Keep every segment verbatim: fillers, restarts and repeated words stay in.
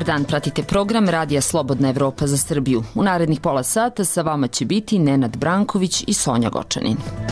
dan, pratite program Radija Slobodna Evropa za Srbiju. U narednih pola sata sa vama će biti Nenad Branković i Sonja Gočanin.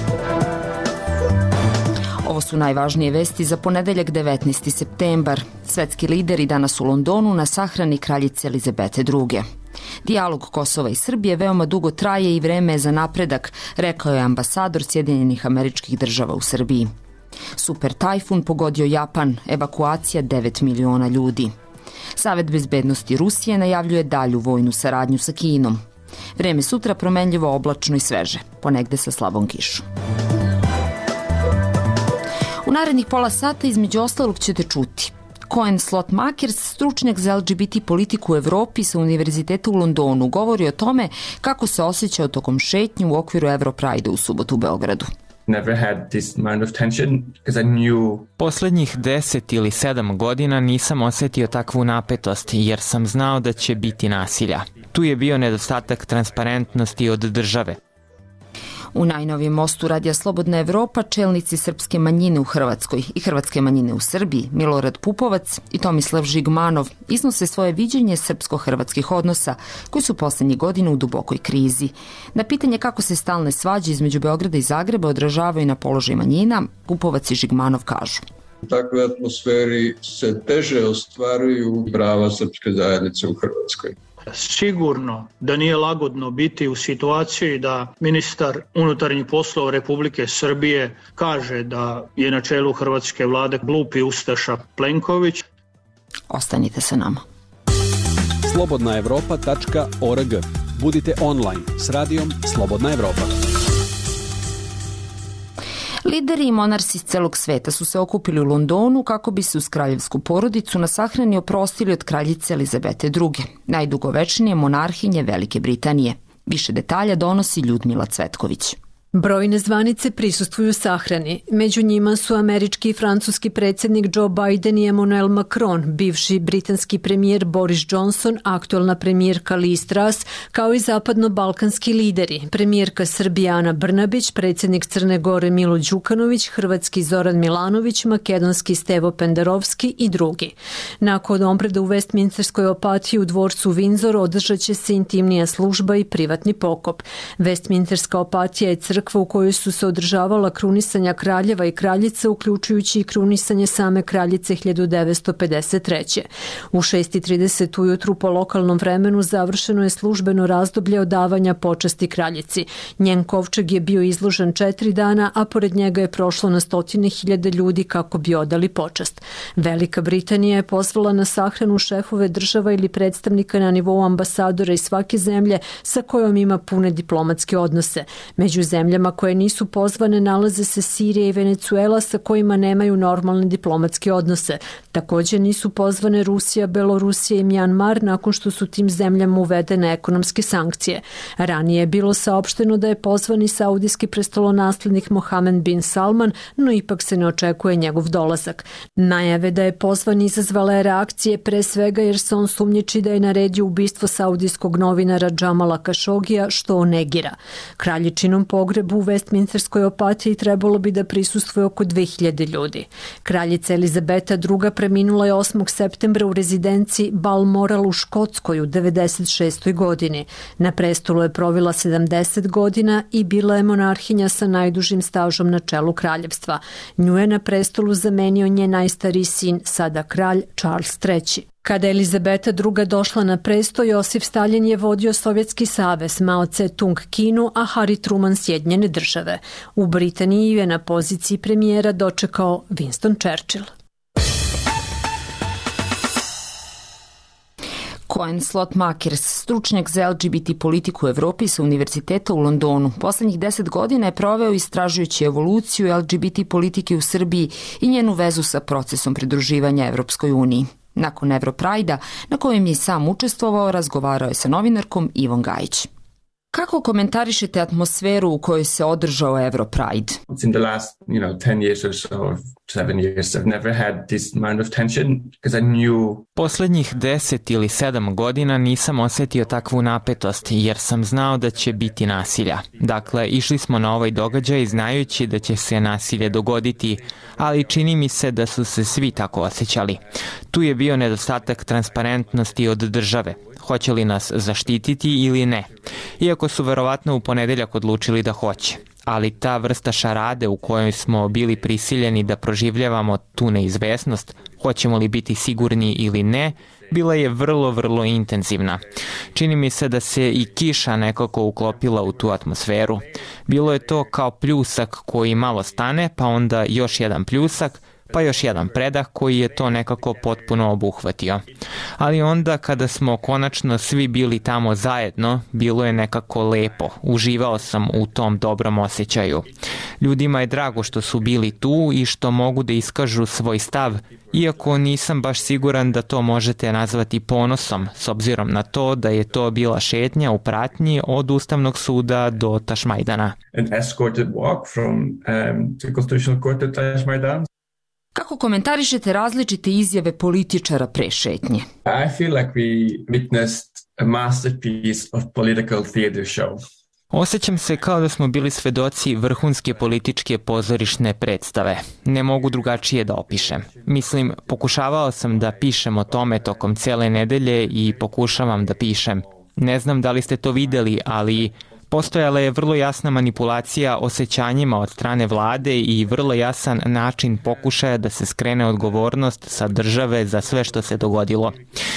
Ovo su najvažnije vesti za ponedeljak devetnaesti septembar. Svetski lideri danas u Londonu na sahrani kraljice Elizabete druge. Dijalog Kosova i Srbije veoma dugo traje i vreme je za napredak, rekao je ambasador Sjedinjenih Američkih Država u Srbiji. Super tajfun pogodio Japan, evakuacija devet miliona ljudi. Savet bezbednosti Rusije najavljuje dalju vojnu saradnju sa Kinom. Vreme sutra promenljivo, oblačno i sveže, ponegde sa slabom kišom. U narednih pola sata između ostalog ćete čuti Cohen Slotmakers, stručnjak za L G B T politiku u Evropi sa Univerziteta u Londonu, govori o tome kako se osjećao tokom šetnje u okviru Europride u subotu u Beogradu. Never had this amount of tension because I knew... Poslednjih deset ili sedam godina nisam osetio takvu napetost jer sam znao da će biti nasilja. Tu je bio nedostatak transparentnosti od države. U najnovijem mostu Radija Slobodna Evropa čelnici srpske manjine u Hrvatskoj i hrvatske manjine u Srbiji, Milorad Pupovac i Tomislav Žigmanov, iznose svoje viđenje srpsko-hrvatskih odnosa koji su poslednjih godina u dubokoj krizi. Na pitanje kako se stalne svađe između Beograda i Zagreba odražavaju na položaj manjina, Pupovac i Žigmanov kažu. U takvoj atmosferi se teže ostvaruju prava srpske zajednice u Hrvatskoj. Sigurno da nije lagodno biti u situaciji da ministar unutarnjih poslova Republike Srbije kaže da je na čelu hrvatske vlade glupi ustaša Plenković. Ostanite sa nama. slobodna evropa tačka org. Budite online s radijom Slobodna Evropa. Lideri i monarsi iz celog sveta su se okupili u Londonu kako bi se uz kraljevsku porodicu na sahrani oprostili od kraljice Elizabete druge, najdugovečnije monarhinje Velike Britanije. Više detalja donosi Ljudmila Cvetković. Brojne zvanice prisustvuju sahrani. Među njima su američki i francuski predsjednik Joe Biden i Emmanuel Macron, bivši britanski premijer Boris Johnson, aktualna premijerka Liz Truss, kao i zapadno-balkanski lideri, premijerka Srbije Ana Brnabić, predsjednik Crne Gore Milo Đukanović, hrvatski Zoran Milanović, makedonski Stevo Pendarovski i drugi. Nakon obreda u Westminsterskoj opatiji u dvorcu Windsor održat će se intimnija služba i privatni pokop. Westminsterska opatija je crkva u kojoj su se održavala krunisanja kraljeva i kraljica, uključujući i krunisanje same kraljice hiljadu devetsto pedeset treće. U šest i trideset ujutru po lokalnom vremenu završeno je službeno razdoblje odavanja počasti kraljici. Njen kovčeg je bio izložen četiri dana, a pored njega je prošlo na stotine hiljade ljudi kako bi odali počast. Velika Britanija je pozvala na sahranu šefove država ili predstavnika na nivou ambasadora iz svake zemlje sa kojom ima pune diplomatske odnose. Među zemljama koje nisu pozvane nalaze se Sirija i Venecuela sa kojima nemaju normalne diplomatske odnose. Također nisu pozvane Rusija, Belorusija i Mjanmar nakon što su tim zemljama uvedene ekonomske sankcije. Ranije je bilo saopšteno da je pozvan i saudijski prestolonaslednik Mohamed bin Salman, no ipak se ne očekuje njegov dolazak. Najave da je pozvan izazvala reakcije pre svega jer se on sumnjiči da je naredio ubistvo saudijskog novinara Džamala Kašogija, što on negira. Kraljičinom pogrebu u Westminsterskoj opatiji trebalo bi da prisustvuje oko dve hiljade ljudi. Kraljica Elizabeta druga preminula je osmog septembra u rezidenciji Balmoral u Škotskoj u devedeset šestoj godini. Na prestolu je provila sedamdeset godina i bila je monarhinja sa najdužim stažom na čelu kraljevstva. Nju je na prestolu zamenio njen najstariji sin, sada kralj Charles treći. Kada je Elizabeta druga došla na presto, Josif Stalin je vodio Sovjetski savez, Mao Tse-tung Kinu, a Harry Truman Sjedinjene države. U Britaniji je na poziciji premijera dočekao Winston Churchill. Cohen Slotmakers, stručnjak za L G B T politiku u Evropi sa Univerziteta u Londonu, poslednjih deset godina je proveo istražujući evoluciju L G B T politike u Srbiji i njenu vezu sa procesom pridruživanja Evropskoj uniji. Nakon Europride-a, na kojem je sam učestvovao, razgovarao je sa novinarkom Ivom Gajić. Kako komentarišete atmosferu u kojoj se održao Europride? In the last, you know, ten years or so, seven years, I've never had this amount of tension because I knew... Poslednjih deset ili sedam godina nisam osetio takvu napetost jer sam znao da će biti nasilja. Dakle, išli smo na ovaj događaj znajući da će se nasilje dogoditi, ali čini mi se da su se svi tako osjećali. Tu je bio nedostatak transparentnosti od države. Hoće li nas zaštititi ili ne? Iako su verovatno u ponedeljak odlučili da hoće. Ali ta vrsta šarade u kojoj smo bili prisiljeni da proživljavamo tu neizvesnost, hoćemo li biti sigurni ili ne, bila je vrlo, vrlo intenzivna. Čini mi se da se i kiša nekako uklopila u tu atmosferu. Bilo je to kao pljusak koji malo stane, pa onda još jedan pljusak, pa još jedan predah koji je to nekako potpuno obuhvatio. Ali onda kada smo konačno svi bili tamo zajedno, bilo je nekako lepo. Uživao sam u tom dobrom osjećaju. Ljudima je drago što su bili tu i što mogu da iskažu svoj stav, iako nisam baš siguran da to možete nazvati ponosom, s obzirom na to da je to bila šetnja u pratnji od Ustavnog suda do Tašmajdana. An escorted walk from um, the Constitutional Court to Tašmajdan. Kako komentarišete različite izjave političara pre šetnje? I feel like we witnessed a masterpiece of political theater show. Osjećam se kao da smo bili svedoci vrhunske političke pozorišne predstave. Ne mogu drugačije da opišem. Mislim, pokušavao sam da pišem o tome tokom cele nedelje i pokušavam da pišem. Ne znam da li ste to videli, ali postojala je vrlo jasna manipulacija osjećanjima od strane vlade i vrlo jasan način pokušaja da se skrene odgovornost sa države za sve što se dogodilo.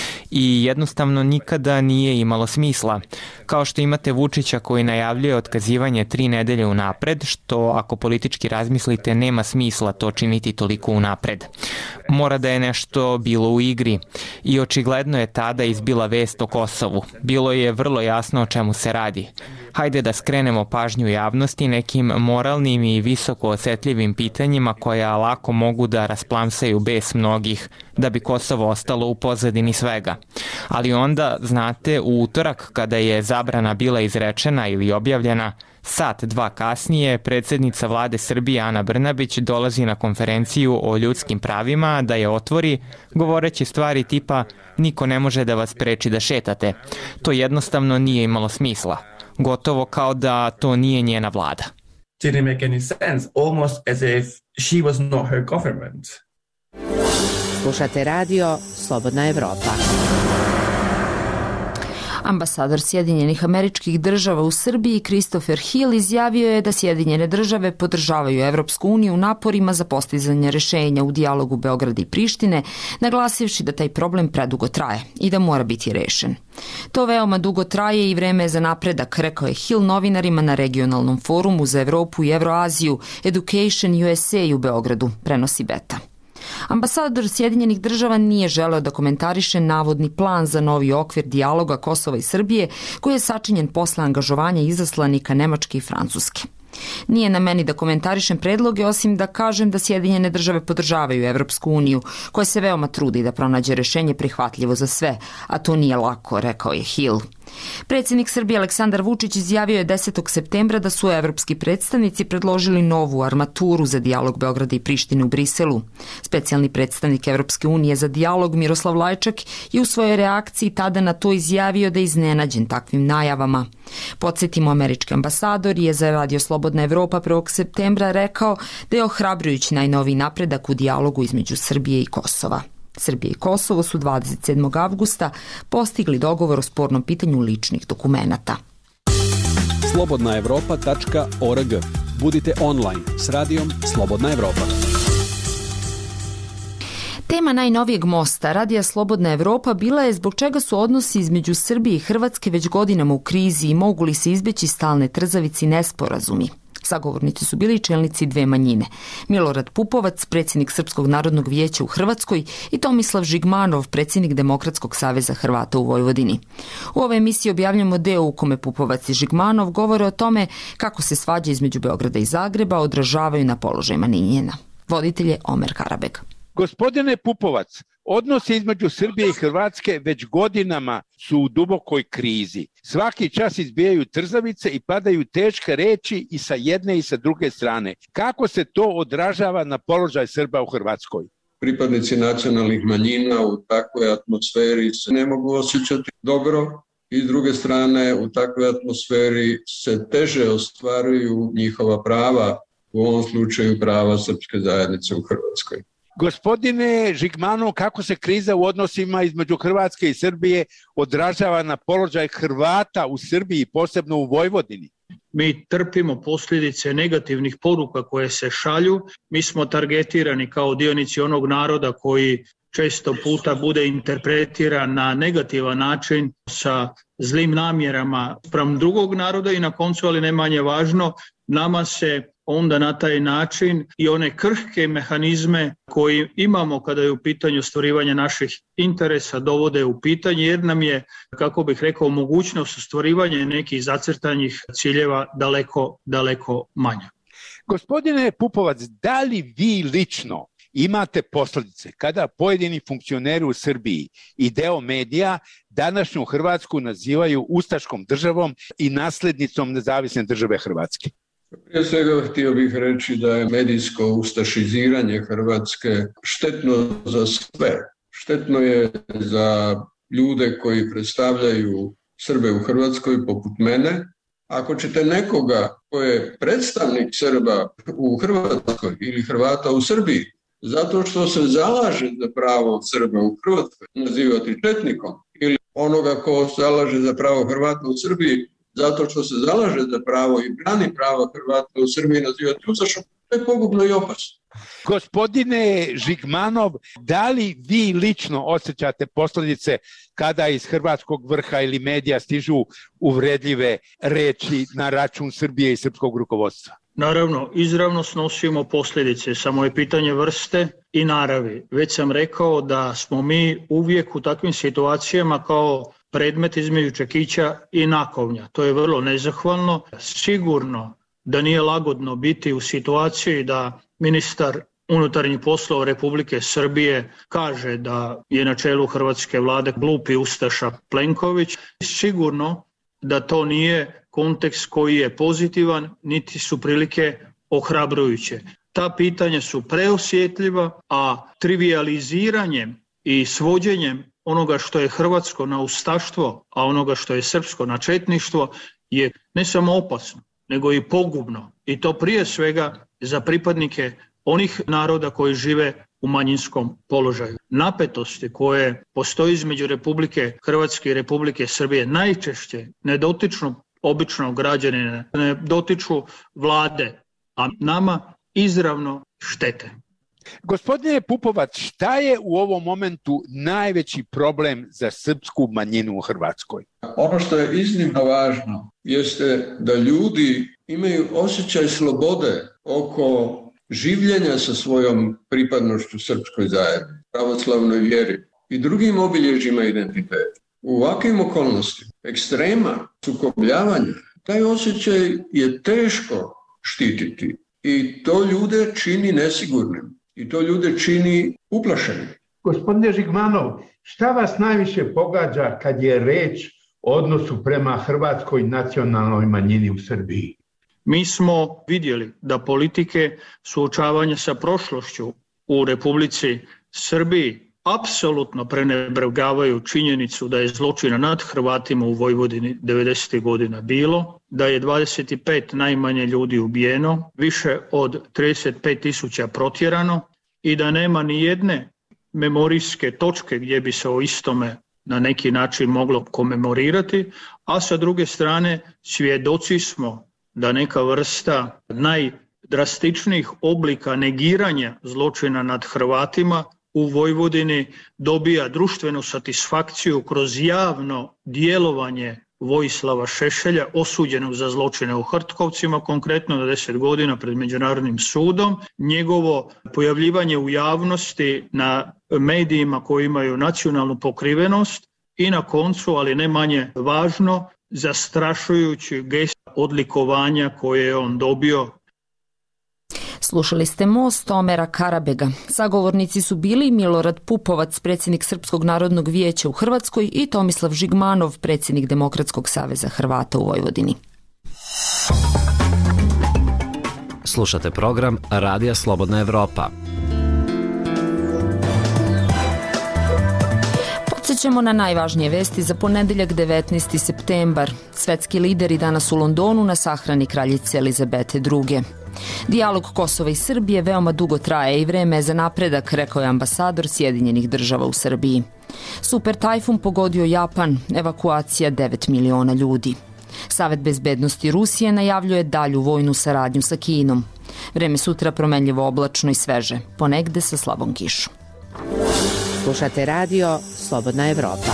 I jednostavno nikada nije imalo smisla. Kao što imate Vučića koji najavljuje otkazivanje tri nedelje unapred, što ako politički razmislite nema smisla to činiti toliko unapred. Mora da je nešto bilo u igri i očigledno je tada izbila vest o Kosovu. Bilo je vrlo jasno o čemu se radi. Hajde da skrenemo pažnju javnosti nekim moralnim i visoko osetljivim pitanjima koja lako mogu da rasplamsaju bes mnogih, da bi Kosovo ostalo u pozadini svega. Ali onda, znate, u utorak kada je zabrana bila izrečena ili objavljena, sat, dva kasnije, predsjednica vlade Srbije Ana Brnabić dolazi na konferenciju o ljudskim pravima da je otvori, govoreći stvari tipa niko ne može da vas preči da šetate. To jednostavno nije imalo smisla. Gotovo kao da to nije njena vlada. Didn't make any sense, almost as if she was not her government. Slušate radio Slobodna Evropa. Ambasador Sjedinjenih Američkih Država u Srbiji Christopher Hill izjavio je da Sjedinjene Države podržavaju Evropsku uniju u naporima za postizanje rešenja u dijalogu Beograda i Prištine, naglasivši da taj problem predugo traje i da mora biti rešen. To veoma dugo traje i vreme je za napredak, rekao je Hill novinarima na regionalnom forumu za Evropu i Evroaziju Education U S A u Beogradu, prenosi Beta. Ambasador Sjedinjenih Država nije želeo da komentariše navodni plan za novi okvir dijaloga Kosova i Srbije koji je sačinjen posle angažovanja izaslanika Nemačke i Francuske. Nije na meni da komentarišem predloge, osim da kažem da Sjedinjene Države podržavaju Evropsku uniju, koja se veoma trudi da pronađe rešenje prihvatljivo za sve, a to nije lako, rekao je Hill. Predsjednik Srbije Aleksandar Vučić izjavio je desetog septembra da su evropski predstavnici predložili novu armaturu za dijalog Beograda i Prištine u Briselu. Specijalni predstavnik Evropske unije za dijalog Miroslav Lajčak je u svojoj reakciji tada na to izjavio da je iznenađen takvim najavama. Podsjetimo, američki ambasador je za Radio Slobodna Evropa prvog septembra rekao da je ohrabrujući najnoviji napredak u dijalogu između Srbije i Kosova. Srbija i Kosovo su dvadeset sedmog avgusta postigli dogovor o spornom pitanju ličnih dokumenata. slobodna evropa tačka org. Budite online s radijom Slobodna Evropa. Tema najnovijeg mosta Radija Slobodna Evropa bila je zbog čega su odnosi između Srbije i Hrvatske već godinama u krizi i mogu li se izbeći stalne trzavice i nesporazumi. Sagovornici su bili čelnici dve manjine. Milorad Pupovac, predsjednik Srpskog narodnog vijeća u Hrvatskoj, i Tomislav Žigmanov, predsjednik Demokratskog saveza Hrvata u Vojvodini. U ovoj emisiji objavljamo deo u kome Pupovac i Žigmanov govore o tome kako se svađe između Beograda i Zagreba odražavaju na položaj manjina. Voditelj je Omer Karabeg. Gospodine Pupovac, Odnosi između Srbije i Hrvatske već godinama su u dubokoj krizi. Svaki čas izbijaju trzavice i padaju teške reči i sa jedne i sa druge strane. Kako se to odražava na položaj Srba u Hrvatskoj? Pripadnici nacionalnih manjina u takvoj atmosferi se ne mogu osjećati dobro i s druge strane u takvoj atmosferi se teže ostvaruju njihova prava, u ovom slučaju prava srpske zajednice u Hrvatskoj. Gospodine Žigmanov, kako se kriza u odnosima između Hrvatske i Srbije odražava na položaj Hrvata u Srbiji, posebno u Vojvodini? Mi trpimo posljedice negativnih poruka koje se šalju. Mi smo targetirani kao dionici onog naroda koji često puta bude interpretiran na negativan način sa zlim namjerama spram drugog naroda i na koncu, ali ne manje važno, nama se onda na taj način i one krhke mehanizme koji imamo kada je u pitanju ostvarivanje naših interesa dovode u pitanje, jer nam je, kako bih rekao, mogućnost ostvarivanja nekih zacrtanih ciljeva daleko, daleko manja. Gospodine Pupovac, da li vi lično imate posljedice kada pojedini funkcioneri u Srbiji i deo medija današnju Hrvatsku nazivaju ustaškom državom i naslednicom nezavisne države Hrvatske? Prije svega htio bih reći da je medijsko ustašiziranje Hrvatske štetno za sve. Štetno je za ljude koji predstavljaju Srbe u Hrvatskoj poput mene. Ako ćete nekoga ko je predstavnik Srba u Hrvatskoj ili Hrvata u Srbiji, zato što se zalaže za pravo Srba u Hrvatskoj, nazivati četnikom, ili onoga ko zalaže za pravo Hrvata u Srbiji, zato što se zalaže za pravo i brani pravo Hrvata u Srbiji, nazivati ustašom, to je pogubno i opasno. Gospodine Žigmanov, da li vi lično osjećate posljedice kada iz hrvatskog vrha ili medija stižu uvredljive reči na račun Srbije i srpskog rukovodstva? Naravno, izravno snosimo posljedice, samo je pitanje vrste i naravi. Već sam rekao da smo mi uvijek u takvim situacijama kao predmet između čekića i nakovnja. To je vrlo nezahvalno. Sigurno da nije lagodno biti u situaciji da ministar unutarnjih poslova Republike Srbije kaže da je na čelu hrvatske vlade glupi ustaša Plenković. Sigurno da to nije kontekst koji je pozitivan, niti su prilike ohrabrujuće. Ta pitanja su preosjetljiva, a trivijaliziranjem i svođenjem onoga što je hrvatsko na ustaštvo, a onoga što je srpsko na četništvo je ne samo opasno, nego i pogubno. I to prije svega za pripadnike onih naroda koji žive u manjinskom položaju. Napetosti koje postoji između Republike Hrvatske i Republike Srbije najčešće ne dotiču običnog građanina, ne dotiču vlade, a nama izravno štete. Gospodine Pupovac, šta je u ovom momentu najveći problem za srpsku manjinu u Hrvatskoj? Ono što je iznimno važno jeste da ljudi imaju osjećaj slobode oko življenja sa svojom pripadnošću srpskoj zajednici, pravoslavnoj vjeri i drugim obilježjima identiteta. U ovakvim okolnostima, ekstrema, sukobljavanja, taj osjećaj je teško štititi i to ljude čini nesigurnim i to ljude čini uplašenim. Gospodine Žigmanov, šta vas najviše pogađa kad je reč o odnosu prema hrvatskoj nacionalnoj manjini u Srbiji? Mi smo vidjeli da politike suočavanja sa prošlošću u Republici Srbiji apsolutno prenebregavaju činjenicu da je zločina nad Hrvatima u Vojvodini devedesetih godina bilo, da je dvadeset pet najmanje ljudi ubijeno, više od trideset pet tisuća protjerano i da nema ni jedne memorijske točke gdje bi se o istome na neki način moglo komemorirati, a sa druge strane svjedoci smo da neka vrsta najdrastičnijih oblika negiranja zločina nad Hrvatima u Vojvodini dobija društvenu satisfakciju kroz javno djelovanje Vojislava Šešelja, osuđenog za zločine u Hrtkovcima, konkretno na deset godina pred Međunarodnim sudom. Njegovo pojavljivanje u javnosti na medijima koji imaju nacionalnu pokrivenost i na koncu, ali ne manje važno, zastrašujući gest odlikovanja koje je on dobio. Slušali ste Most Omera Karabega. Sagovornici su bili Milorad Pupovac, predsjednik Srpskog narodnog vijeća u Hrvatskoj, i Tomislav Žigmanov, predsjednik Demokratskog saveza Hrvata u Vojvodini. Slušate program Radija Slobodna Evropa. Podsjećamo na najvažnije vesti za ponedeljak devetnaesti septembar. Svetski lideri danas u Londonu na sahrani kraljice Elizabete druge. Dijalog Kosova i Srbije veoma dugo traje i vreme je za napredak, rekao je ambasador Sjedinjenih država u Srbiji. Super tajfun pogodio Japan, evakuacija devet miliona ljudi. Savet bezbednosti Rusije najavljuje dalju vojnu saradnju sa Kinom. Vreme sutra promenljivo oblačno i sveže, ponegde sa slabom kišom. Slušate radio Slobodna Evropa.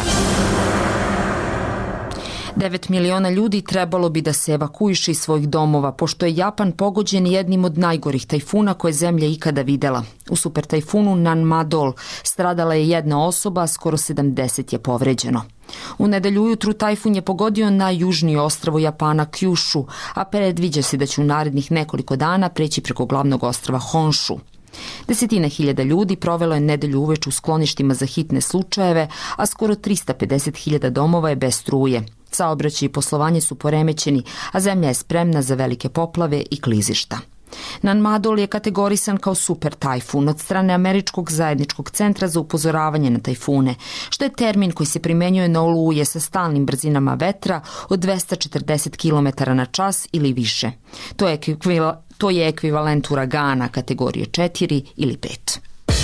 devet miliona ljudi trebalo bi da se evakuiše iz svojih domova, pošto je Japan pogođen jednim od najgorih tajfuna koje zemlja ikada videla. U super tajfunu Nanmadol stradala je jedna osoba, a skoro sedamdeset je povređeno. U nedelju ujutru tajfun je pogodio najjužnije ostrvo Japana Kyushu, a predviđa se da će u narednih nekoliko dana preći preko glavnog ostrva Honshu. Desetine hiljada ljudi provelo je nedelju uveč u skloništima za hitne slučajeve, a skoro trista pedeset hiljada domova je bez struje. Saobraćaj i poslovanje su poremećeni, a zemlja je spremna za velike poplave i klizišta. Nanmadol je kategorisan kao super tajfun od strane Američkog zajedničkog centra za upozoravanje na tajfune, što je termin koji se primenjuje na oluje sa stalnim brzinama vetra od dvesta četrdeset kilometara na čas ili više. To je, ekvival, to je ekvivalent uragana kategorije četiri ili pet.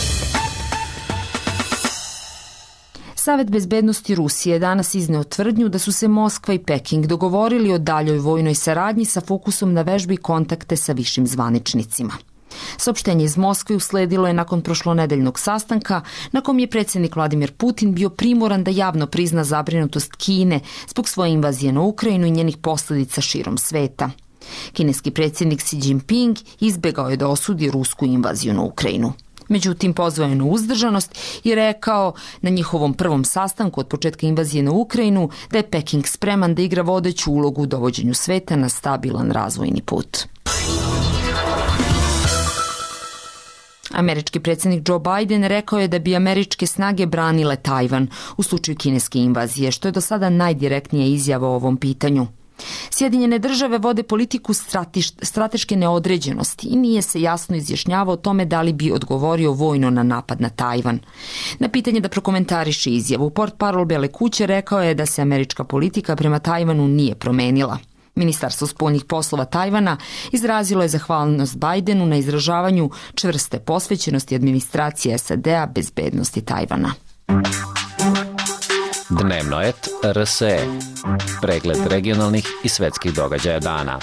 Savet bezbednosti Rusije danas izneo tvrdnju da su se Moskva i Peking dogovorili o daljoj vojnoj saradnji sa fokusom na vežbi i kontakte sa višim zvaničnicima. Saopštenje iz Moskve usledilo je nakon prošlonedeljnog sastanka na kom je predsjednik Vladimir Putin bio primoran da javno prizna zabrinutost Kine zbog svoje invazije na Ukrajinu i njenih posljedica širom sveta. Kineski predsjednik Xi Jinping izbegao je da osudi rusku invaziju na Ukrajinu. Međutim, pozvao je na uzdržanost i rekao na njihovom prvom sastanku od početka invazije na Ukrajinu da je Peking spreman da igra vodeću ulogu u dovođenju sveta na stabilan razvojni put. Američki predsjednik Joe Biden rekao je da bi američke snage branile Tajvan u slučaju kineske invazije, što je do sada najdirektnija izjava o ovom pitanju. Sjedinjene države vode politiku stratiš, strateške neodređenosti i nije se jasno izjašnjavao o tome da li bi odgovorio vojno na napad na Tajvan. Na pitanje da prokomentariše izjavu, portparol Bele kuće rekao je da se američka politika prema Tajvanu nije promenila. Ministarstvo spoljnih poslova Tajvana izrazilo je zahvalnost Bajdenu na izražavanju čvrste posvećenosti administracije S A D-a bezbednosti Tajvana. Dnevnoet R S E. Pregled regionalnih i svetskih događaja dana.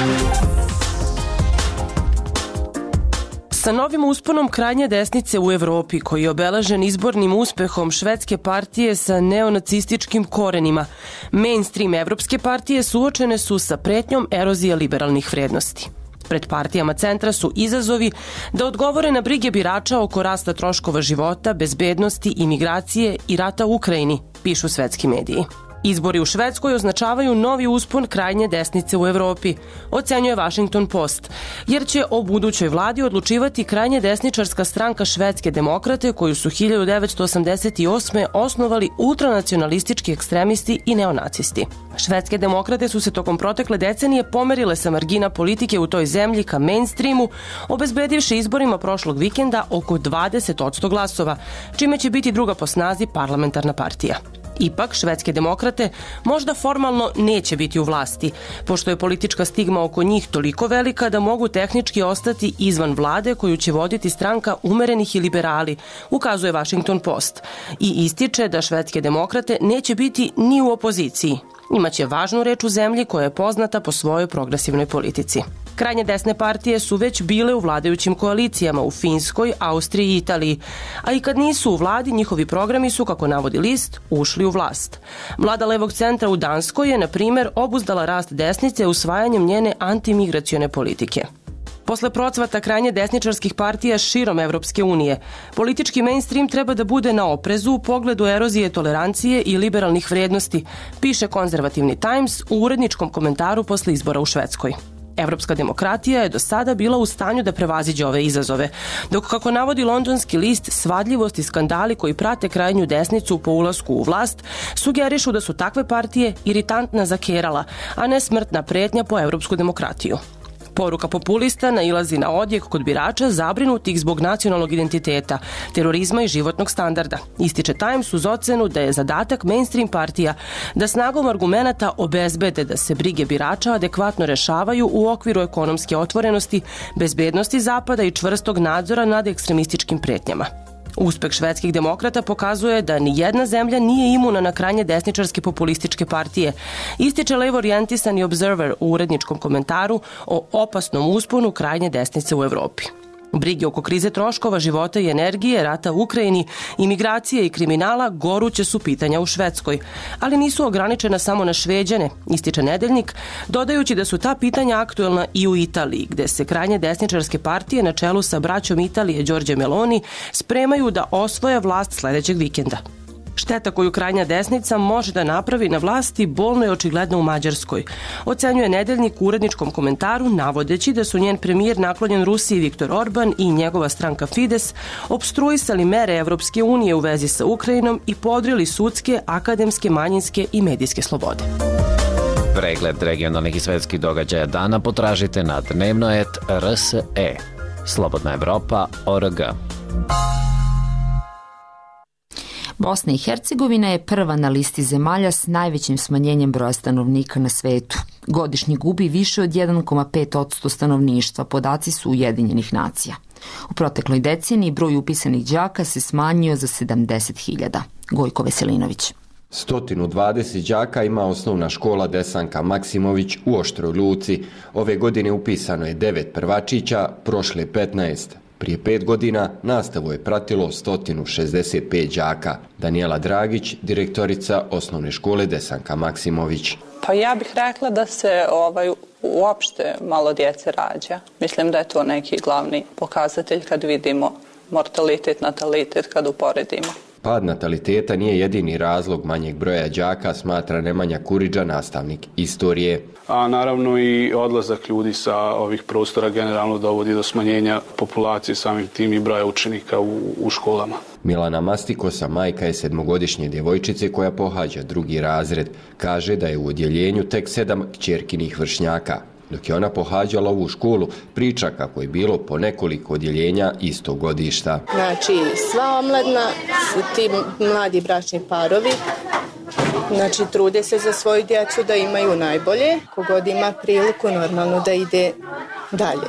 Sa novim usponom krajnje desnice u Evropi, koji je obeležen izbornim uspehom švedske partije sa neonacističkim korenima, mainstream evropske partije suočene su sa pretnjom erozije liberalnih vrednosti. Pred partijama centra su izazovi da odgovore na brige birača oko rasta troškova života, bezbednosti, imigracije i rata u Ukrajini, pišu svetski mediji. Izbori u Švedskoj označavaju novi uspon krajnje desnice u Evropi, ocenjuje Washington Post, jer će o budućoj vladi odlučivati krajnje desničarska stranka Švedske demokrate koju su hiljadu devetsto osamdeset osme osnovali ultranacionalistički ekstremisti i neonacisti. Švedske demokrate su se tokom protekle decenije pomerile sa margina politike u toj zemlji ka mainstreamu, obezbedivši izborima prošlog vikenda oko dvadeset posto glasova, čime će biti druga po snazi parlamentarna partija. Ipak, švedske demokrate možda formalno neće biti u vlasti, pošto je politička stigma oko njih toliko velika da mogu tehnički ostati izvan vlade koju će voditi stranka umerenih i liberali, ukazuje Washington Post, i ističe da švedske demokrate neće biti ni u opoziciji. Imaće važnu reč u zemlji koja je poznata po svojoj progresivnoj politici. Krajnje desne partije su već bile u vladajućim koalicijama u Finskoj, Austriji i Italiji, a i kad nisu u vladi, njihovi programi su, kako navodi list, ušli u vlast. Vlada levog centra u Danskoj je, na primjer, obuzdala rast desnice usvajanjem njene antimigracione politike. Posle procvata krajnje desničarskih partija širom Evropske unije, politički mainstream treba da bude na oprezu u pogledu erozije tolerancije i liberalnih vrednosti, piše konzervativni Times u uredničkom komentaru posle izbora u Švedskoj. evropska demokratija je do sada bila u stanju da prevaziđe ove izazove, dok kako navodi londonski list, svadljivost i skandali koji prate krajnju desnicu po ulasku u vlast sugerišu da su takve partije iritantna za Kerala, a ne smrtna pretnja po evropsku demokratiju. Poruka populista nailazi na odjek kod birača zabrinutih zbog nacionalnog identiteta, terorizma i životnog standarda. Ističe Times uz ocenu da je zadatak mainstream partija da snagom argumenata obezbede da se brige birača adekvatno rešavaju u okviru ekonomske otvorenosti, bezbednosti Zapada i čvrstog nadzora nad ekstremističkim pretnjama. Uspeh švedskih demokrata pokazuje da ni jedna zemlja nije imuna na krajnje desničarske populističke partije, ističe levo orijentisani Observer u uredničkom komentaru o opasnom usponu krajnje desnice u Evropi. Brige oko krize troškova života i energije, rata u Ukrajini, imigracije i kriminala goruće su pitanja u Švedskoj, ali nisu ograničena samo na Šveđane, ističe Nedeljnik, dodajući da su ta pitanja aktuelna i u Italiji, gde se krajnje desničarske partije na čelu sa braćom Italije Đorđe Meloni spremaju da osvoje vlast sledećeg vikenda. Šteta koju krajnja desnica može da napravi na vlasti bolno je očigledno u Mađarskoj, ocenjuje Nedeljnik u uredničkom komentaru navodeći da su njen premijer naklonjen Rusiji Viktor Orban i njegova stranka Fides opstruisali mere Evropske unije u vezi sa Ukrajinom i podrili sudske, akademske, manjinske i medijske slobode. Pregled regionalnih i svetskih događaja dana potražite na dnevnoet R S E. Slobodna Evropa точка O R G. Bosna i Hercegovina je prva na listi zemalja s najvećim smanjenjem broja stanovnika na svetu. Godišnje gubi više od jedan zarez pet posto stanovništva, podaci su Ujedinjenih nacija. U protekloj deceniji broj upisanih đaka se smanjio za sedamdeset hiljada. Gojko Veselinović. sto dvadeset đaka ima osnovna škola Desanka Maksimović u Oštroj Luci. Ove godine upisano je devet prvačića, prošle petnaest. Prije pet godina nastavu je pratilo sto šezdeset pet đaka. Danijela Dragić, direktorica osnovne škole Desanka Maksimović. Pa ja bih rekla da se ovaj, uopšte malo djece rađa. Mislim da je to neki glavni pokazatelj kad vidimo mortalitet, natalitet, kad uporedimo. Pad nataliteta nije jedini razlog manjeg broja đaka, smatra Nemanja Kuriđa, nastavnik istorije. A naravno i odlazak ljudi sa ovih prostora generalno dovodi do smanjenja populacije, samim tim i broja učenika u, u školama. Milana Mastikosa, majka je sedmogodišnje djevojčice koja pohađa drugi razred. Kaže da je u odjeljenju tek sedam kćerkinih vršnjaka. Dok je ona pohađala ovu školu, priča kako je bilo po nekoliko odjeljenja istog godišta. Znači, sva omladna su ti mladi bračni parovi. Znači, trude se za svoju djecu da imaju najbolje. Kogod ima priliku, normalno da ide dalje.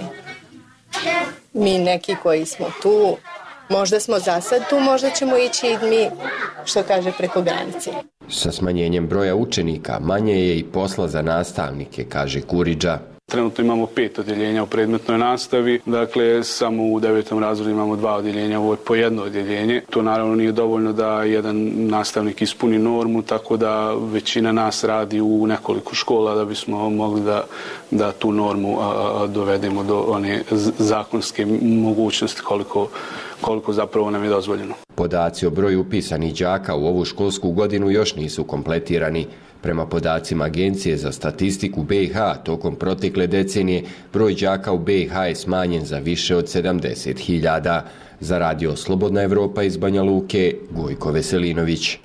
Mi neki koji smo tu, možda smo za sad tu, možda ćemo ići i mi, što kaže, preko granice. Sa smanjenjem broja učenika manje je i posla za nastavnike, kaže Kuriđa. Trenutno imamo pet odjeljenja u predmetnoj nastavi, dakle samo u devetom razredu imamo dva odjeljenja, ovo je po jedno odjeljenje. To naravno nije dovoljno da jedan nastavnik ispuni normu, tako da većina nas radi u nekoliko škola da bismo mogli da, da tu normu a, a, dovedemo do one zakonske mogućnosti koliko, koliko zapravo nam je dozvoljeno. Podaci o broju upisanih đaka u ovu školsku godinu još nisu kompletirani. Prema podacima Agencije za statistiku B i H, tokom protekle decenije, broj đaka u B i H je smanjen za više od sedamdeset hiljada. Za radio Slobodna Evropa iz Banja Luke, Gojko Veselinović.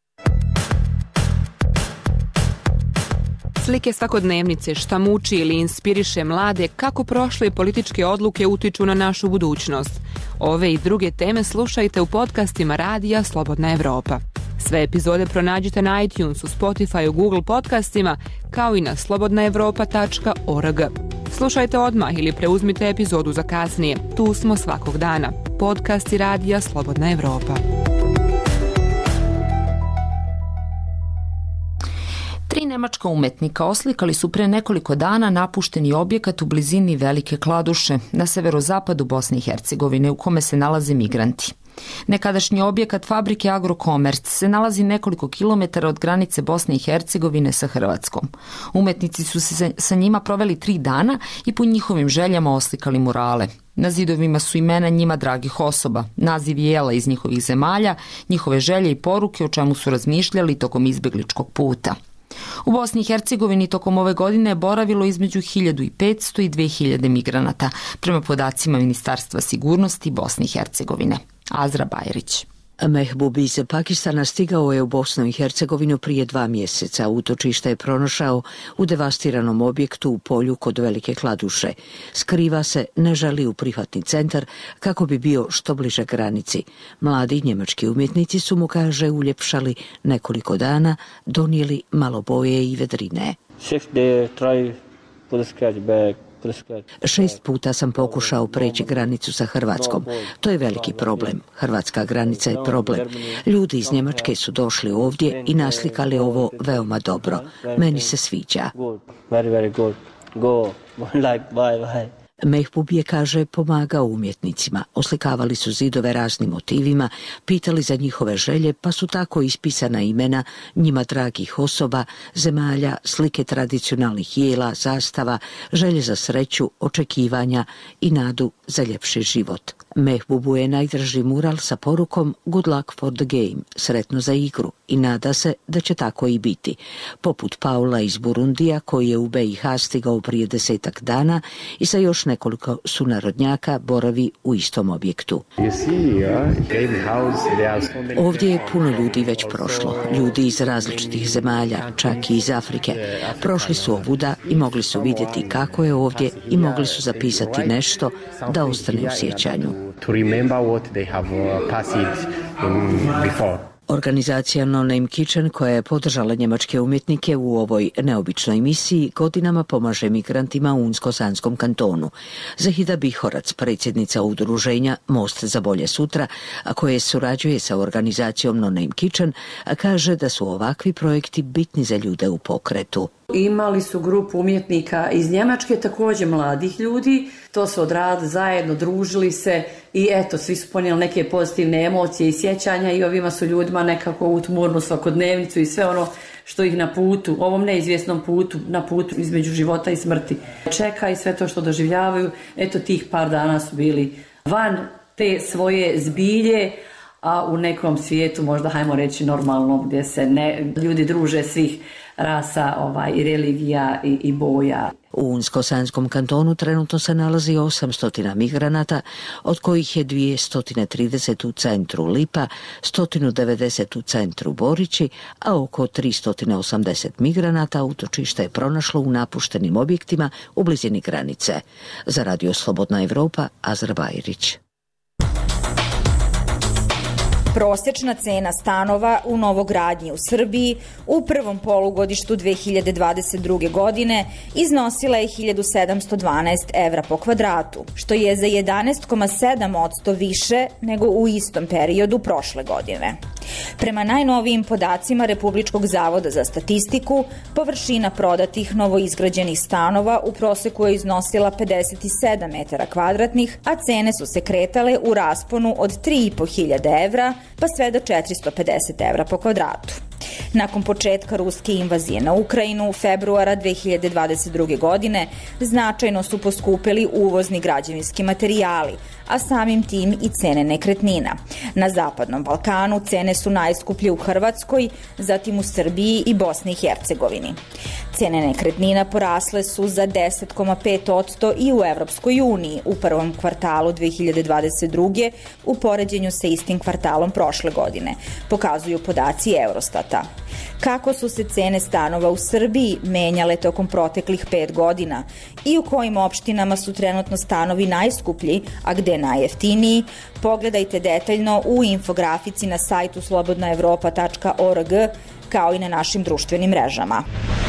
Slike svakodnevnice, šta muči ili inspiriše mlade, kako prošle političke odluke utiču na našu budućnost. Ove i druge teme slušajte u podcastima radija Slobodna Evropa. Sve epizode pronađite na iTunesu, Spotify, Google podcastima, kao i na slobodna evropa tačka O R G. Slušajte odmah ili preuzmite epizodu za kasnije. Tu smo svakog dana. Podcasti radija Slobodna Evropa. Tri nemačka umetnika oslikali su pre nekoliko dana napušteni objekat u blizini Velike Kladuše na severozapadu Bosne i Hercegovine u kome se nalaze migranti. Nekadašnji objekat fabrike Agrokomerc se nalazi nekoliko kilometara od granice Bosne i Hercegovine sa Hrvatskom. Umetnici su se sa njima proveli tri dana i po njihovim željama oslikali murale. Na zidovima su imena njima dragih osoba, naziv jela iz njihovih zemalja, njihove želje i poruke o čemu su razmišljali tokom izbegličkog puta. U Bosni i Hercegovini tokom ove godine je boravilo između hiljadu petsto i dve hiljade migranata, prema podacima Ministarstva sigurnosti Bosne i Hercegovine. Azra Bajrić. Mehbub iz Pakistana stigao je u Bosnu i Hercegovinu prije dva mjeseca. Utočište je pronašao u devastiranom objektu u polju kod Velike Kladuše. Skriva se, ne želi u prihvatni centar kako bi bio što bliže granici. Mladi njemački umjetnici su mu, kaže, uljepšali nekoliko dana, donijeli malo boje i vedrine. Šest puta sam pokušao preći granicu sa Hrvatskom. To je veliki problem. Hrvatska granica je problem. Ljudi iz Njemačke su došli ovdje i naslikali ovo veoma dobro. Meni se sviđa. Mehbub je, kaže, pomagao umjetnicima. Oslikavali su zidove raznim motivima, pitali za njihove želje, pa su tako ispisana imena njima dragih osoba, zemalja, slike tradicionalnih jela, zastava, želje za sreću, očekivanja i nadu za ljepši život. Mehbubu je najdraži mural sa porukom Good luck for the game, sretno za igru, i nada se da će tako i biti. Poput Paula iz Burundija, koji je u B i H stigao prije desetak dana i sa još nekoliko sunarodnjaka boravi u istom objektu. Ovdje je puno ljudi već prošlo, ljudi iz različitih zemalja, čak i iz Afrike. Prošli su ovuda i mogli su vidjeti kako je ovdje i mogli su zapisati nešto da ostane u sjećanju. To remember what they have uh, passed in before. Organizacija No Name Kitchen, koja je podržala njemačke umjetnike u ovoj neobičnoj misiji, godinama pomaže migrantima u Unsko-Sanskom kantonu. Zahida Bihorac, predsjednica udruženja Most za bolje sutra, a koje surađuje sa organizacijom No Name Kitchen, kaže da su ovakvi projekti bitni za ljude u pokretu. Imali su grupu umjetnika iz Njemačke, također mladih ljudi, to su odradili zajedno, družili se i eto, svi su ponijeli neke pozitivne emocije i sjećanja i ovima su ljudima nekako utmurnu svakodnevnicu i sve ono što ih na putu, ovom neizvjesnom putu, na putu između života i smrti čeka i sve to što doživljavaju. Eto, tih par dana su bili van te svoje zbilje, a u nekom svijetu, možda hajmo reći normalnom, gdje se ne, ljudi druže svih rasa ovaj, i religija i, i boja. U Unsko-Sanskom kantonu trenutno se nalazi osamsto migranata, od kojih je dvjesto trideset u centru Lipa, sto devedeset u centru Borići, a oko tristo osamdeset migranata utočište je pronašlo u napuštenim objektima u blizini granice. Za Radio Slobodna Evropa, Azra Bajrić. Prosječna cena stanova u novogradnji u Srbiji u prvom polugodištu dve hiljade dvadeset druge. godine iznosila je hiljadu sedamsto dvanaest evra po kvadratu, što je za jedanaest zarez sedam posto više nego u istom periodu prošle godine. Prema najnovijim podacima Republičkog zavoda za statistiku, površina prodatih novoizgrađenih stanova u proseku je iznosila pedeset sedam metara kvadratnih, a cene su se kretale u rasponu od tri i po hiljade evra pa sve do četiristo pedeset evra po kvadratu. Nakon početka ruske invazije na Ukrajinu februara dve hiljade dvadeset druge. godine značajno su poskupili uvozni građevinski materijali, a samim tim i cene nekretnina. Na Zapadnom Balkanu cene su najskuplje u Hrvatskoj, zatim u Srbiji i Bosni i Hercegovini. Cene nekretnina porasle su za deset zarez pet posto i u Evropskoj uniji u prvom kvartalu dve hiljade dvadeset druge. u poređenju sa istim kvartalom prošle godine, pokazuju podaci Eurostata. Kako su se cene stanova u Srbiji menjale tokom proteklih pet godina i u kojim opštinama su trenutno stanovi najskuplji, a gde najjeftiniji, pogledajte detaljno u infografici na sajtu slobodna evropa tačka org, kao i na našim društvenim mrežama.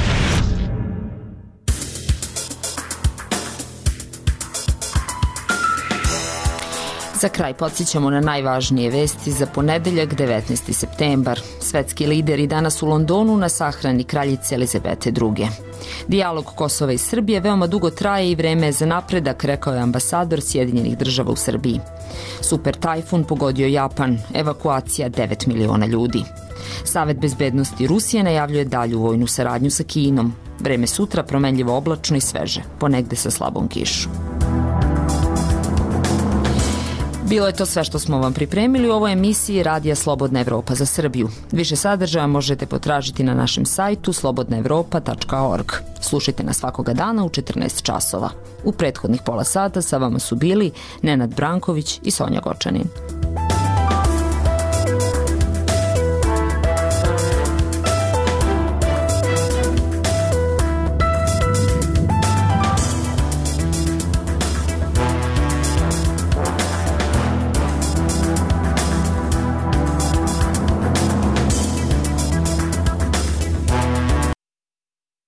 Za kraj podsjećamo na najvažnije vesti za ponedeljak devetnaesti septembar. Svetski lideri danas u Londonu na sahrani kraljice Elizabete druge. Dijalog Kosova i Srbije veoma dugo traje i vreme je za napredak, rekao je ambasador Sjedinjenih država u Srbiji. Super tajfun pogodio Japan, evakuacija devet miliona ljudi. Savet bezbednosti Rusije najavljuje dalju vojnu saradnju sa Kinom. Vreme sutra promenljivo oblačno i sveže, ponegde sa slabom kišom. Bilo je to sve što smo vam pripremili u ovoj emisiji Radija Slobodna Evropa za Srbiju. Više sadržaja možete potražiti na našem sajtu slobodna evropa tačka org. Slušajte nas svakoga dana u četrnaest časova. U prethodnih pola sata sa vama su bili Nenad Branković i Sonja Gočanin.